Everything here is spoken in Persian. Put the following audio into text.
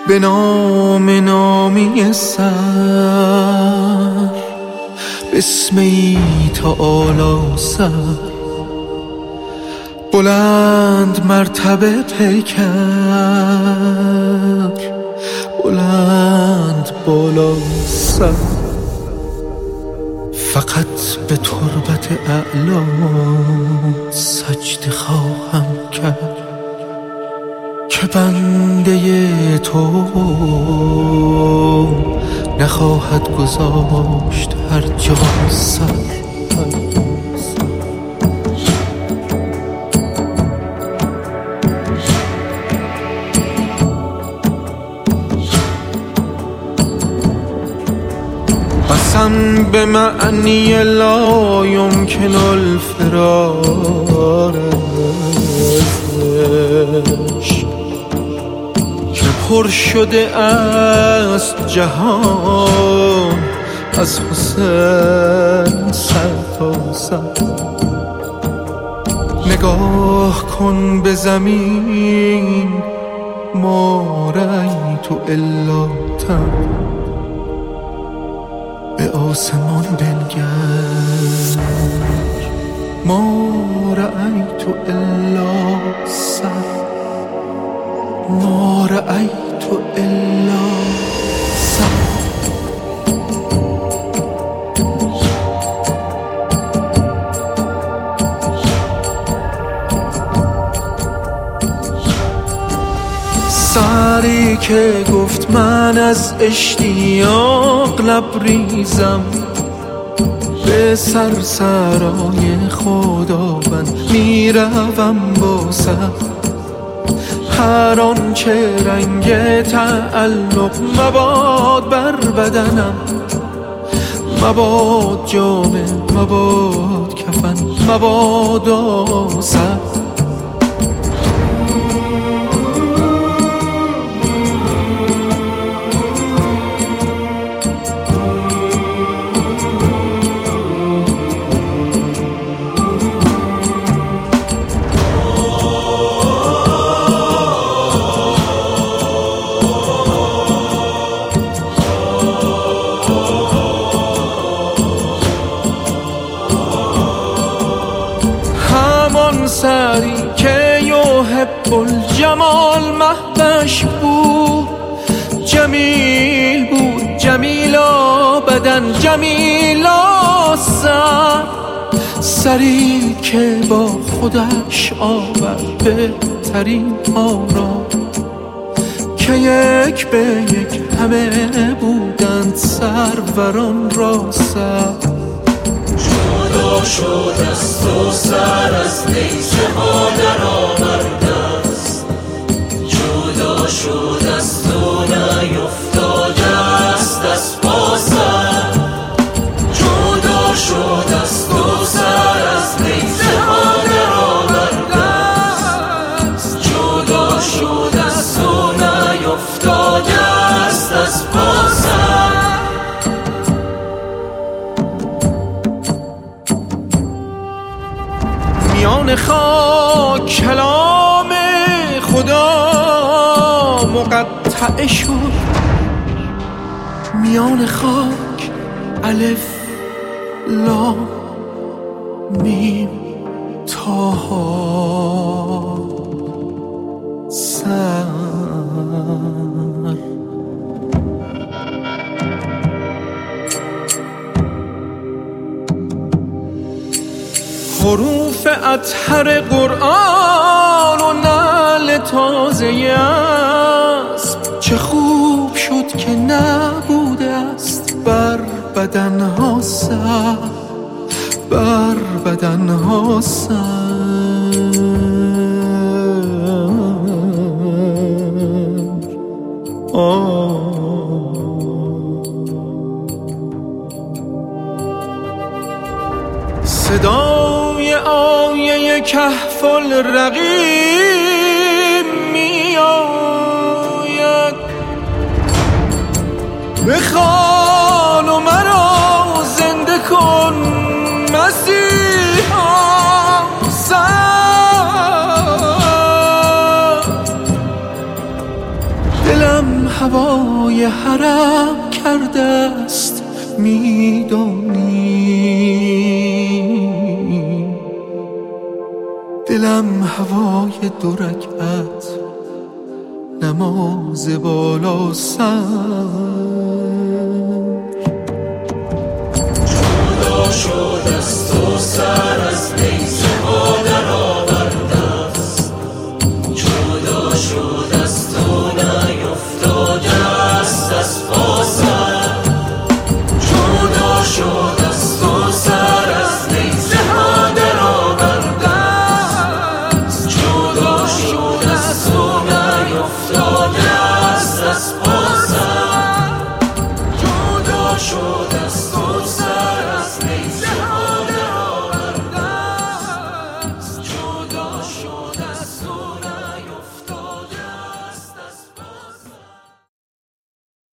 به نام نامی سر بسمی تعالی سر بلند مرتبه پیکر بلند بالا سر فقط به تربت اعلا سجده خواهم کرد که بنده تو نخواهد گذاشت هر جا سر قسم به معنی لا یمکن الفرار ازش که پر شده است جهان از حسین سر تا سر نگاه کن به زمین ما رأیت الا تن به آسمان بنگر ما رأیت الا سر ما رأیت الا سر سری که گفت من از اشتیاق لبریزم به سرسرای خداوند میروم با سر هر آنچه رنگ تعلق مباد بر بدنم مباد جامه مباد کفن مباد آسر سری که یحب الجمال مهدش بود جمیل بود جمیلا بدن جمیلا سر سری که با خودش آورد بهترین ها را که یک به یک همه بودند سروران را سر جدا شد است و سر از نیزه ها در آورده است جدا شد است و نیفتاده است از پا سر جدا شد است و سر از نیزه ها در آورده است جدا شد است و نیفتاده است از پا سر میان خاک کلام خدا مقطع شد میان خاک الف لام میم طه سر حروف اطهر قرآن و نعل تازه اسب چه خوب شد که نبوده است بر بدنها سر بر بدنها سر صدای آیه کهف الرقیم می آید بخوان و مرا زنده کن مسیحا سر هوای حرم کرده است میدانی، دلم هوای 2 رکعت نماز بالا سر. جدا شد از تو سر از نیزه ها